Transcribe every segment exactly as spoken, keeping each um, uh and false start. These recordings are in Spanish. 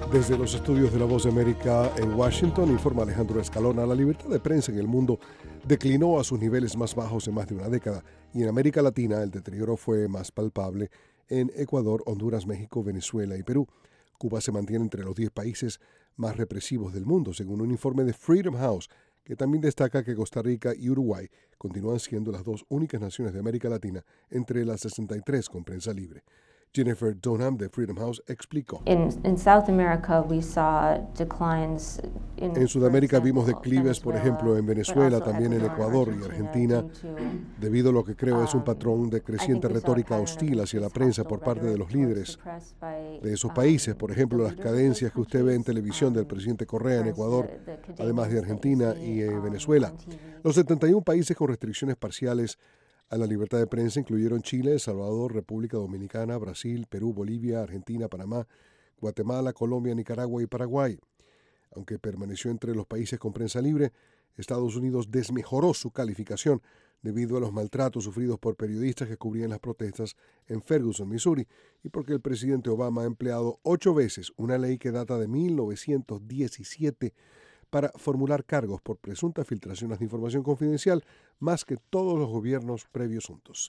Desde los estudios de La Voz de América en Washington, informa Alejandro Escalona, la libertad de prensa en el mundo declinó a sus niveles más bajos en más de una década y en América Latina el deterioro fue más palpable en Ecuador, Honduras, México, Venezuela y Perú. Cuba se mantiene entre los diez países más represivos del mundo, según un informe de Freedom House, que también destaca que Costa Rica y Uruguay continúan siendo las dos únicas naciones de América Latina entre las sesenta y tres con prensa libre. Jennifer Dunham de Freedom House explicó. In, in South America, we saw declines in, en Sudamérica vimos declives, por ejemplo, en Venezuela, también en Ecuador y Argentina, debido a lo que creo es un patrón de creciente retórica hostil hacia la prensa por parte de los líderes de esos países. Por ejemplo, las cadencias que usted ve en televisión del presidente Correa en Ecuador, además de Argentina y eh, Venezuela. Los setenta y uno países con restricciones parciales a la libertad de prensa incluyeron Chile, El Salvador, República Dominicana, Brasil, Perú, Bolivia, Argentina, Panamá, Guatemala, Colombia, Nicaragua y Paraguay. Aunque permaneció entre los países con prensa libre, Estados Unidos desmejoró su calificación debido a los maltratos sufridos por periodistas que cubrían las protestas en Ferguson, Missouri, y porque el presidente Obama ha empleado ocho veces una ley que data de mil novecientos diecisiete para formular cargos por presuntas filtraciones de información confidencial, más que todos los gobiernos previos juntos.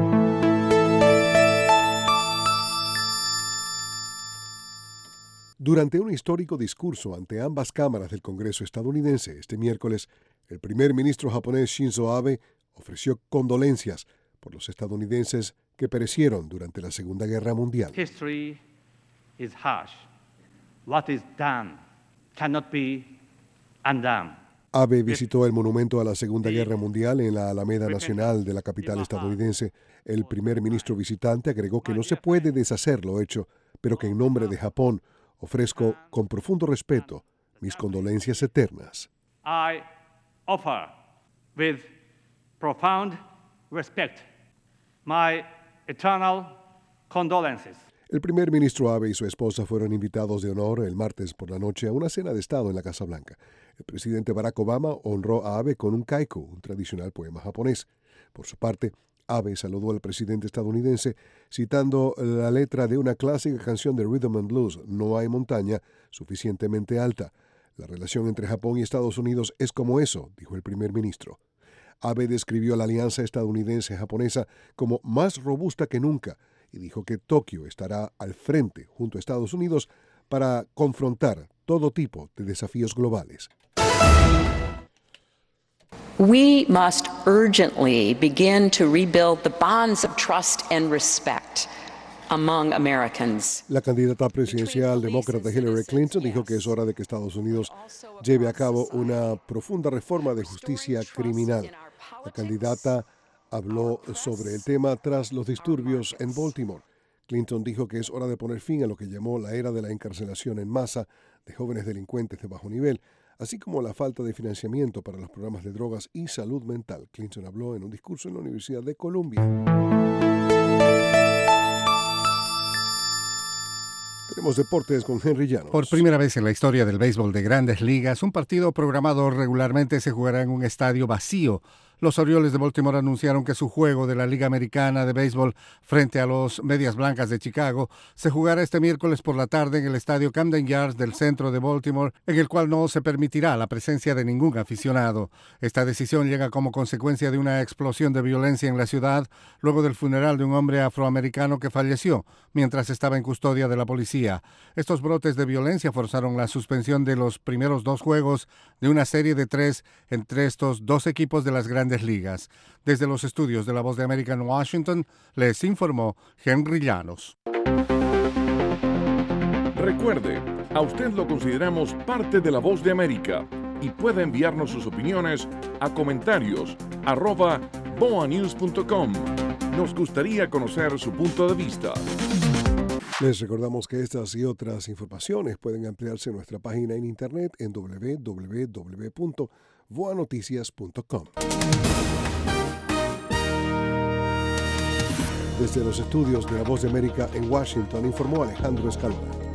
Durante un histórico discurso ante ambas cámaras del Congreso estadounidense este miércoles, el primer ministro japonés Shinzo Abe ofreció condolencias por los estadounidenses que perecieron durante la Segunda Guerra Mundial. History is harsh. What is done cannot be Abe visitó el monumento a la Segunda Guerra Mundial en la Alameda Nacional de la capital estadounidense. El primer ministro visitante agregó que no se puede deshacer lo hecho, pero que en nombre de Japón ofrezco con profundo respeto mis condolencias eternas. I offer with profound respect my eternal condolences. El primer ministro Abe y su esposa fueron invitados de honor el martes por la noche a una cena de Estado en la Casa Blanca. El presidente Barack Obama honró a Abe con un kaiku, un tradicional poema japonés. Por su parte, Abe saludó al presidente estadounidense citando la letra de una clásica canción de Rhythm and Blues, No hay montaña suficientemente alta. La relación entre Japón y Estados Unidos es como eso, dijo el primer ministro. Abe describió la alianza estadounidense-japonesa como más robusta que nunca, y dijo que Tokio estará al frente junto a Estados Unidos para confrontar todo tipo de desafíos globales. We must urgently begin to rebuild the bonds of trust and respect among Americans. La candidata presidencial demócrata Hillary Clinton dijo que es hora de que Estados Unidos lleve a cabo una profunda reforma de justicia criminal. La candidata habló sobre el tema tras los disturbios en Baltimore. Clinton dijo que es hora de poner fin a lo que llamó la era de la encarcelación en masa de jóvenes delincuentes de bajo nivel, así como la falta de financiamiento para los programas de drogas y salud mental. Clinton habló en un discurso en la Universidad de Columbia. Tenemos deportes con Henry Llanos. Por primera vez en la historia del béisbol de Grandes Ligas, un partido programado regularmente se jugará en un estadio vacío. Los Orioles de Baltimore anunciaron que su juego de la Liga Americana de Béisbol frente a los Medias Blancas de Chicago se jugará este miércoles por la tarde en el estadio Camden Yards del centro de Baltimore, en el cual no se permitirá la presencia de ningún aficionado. Esta decisión llega como consecuencia de una explosión de violencia en la ciudad luego del funeral de un hombre afroamericano que falleció mientras estaba en custodia de la policía. Estos brotes de violencia forzaron la suspensión de los primeros dos juegos de una serie de tres entre estos dos equipos de las grandes ligas. Desde los estudios de La Voz de América en Washington, les informó Henry Llanos. Recuerde, a usted lo consideramos parte de La Voz de América y puede enviarnos sus opiniones a comentarios arroba boa news punto com. Nos gustaría conocer su punto de vista. Les recordamos que estas y otras informaciones pueden ampliarse en nuestra página en internet en doble u doble u doble u punto voa noticias punto com. Desde los estudios de La Voz de América en Washington, informó Alejandro Escalona.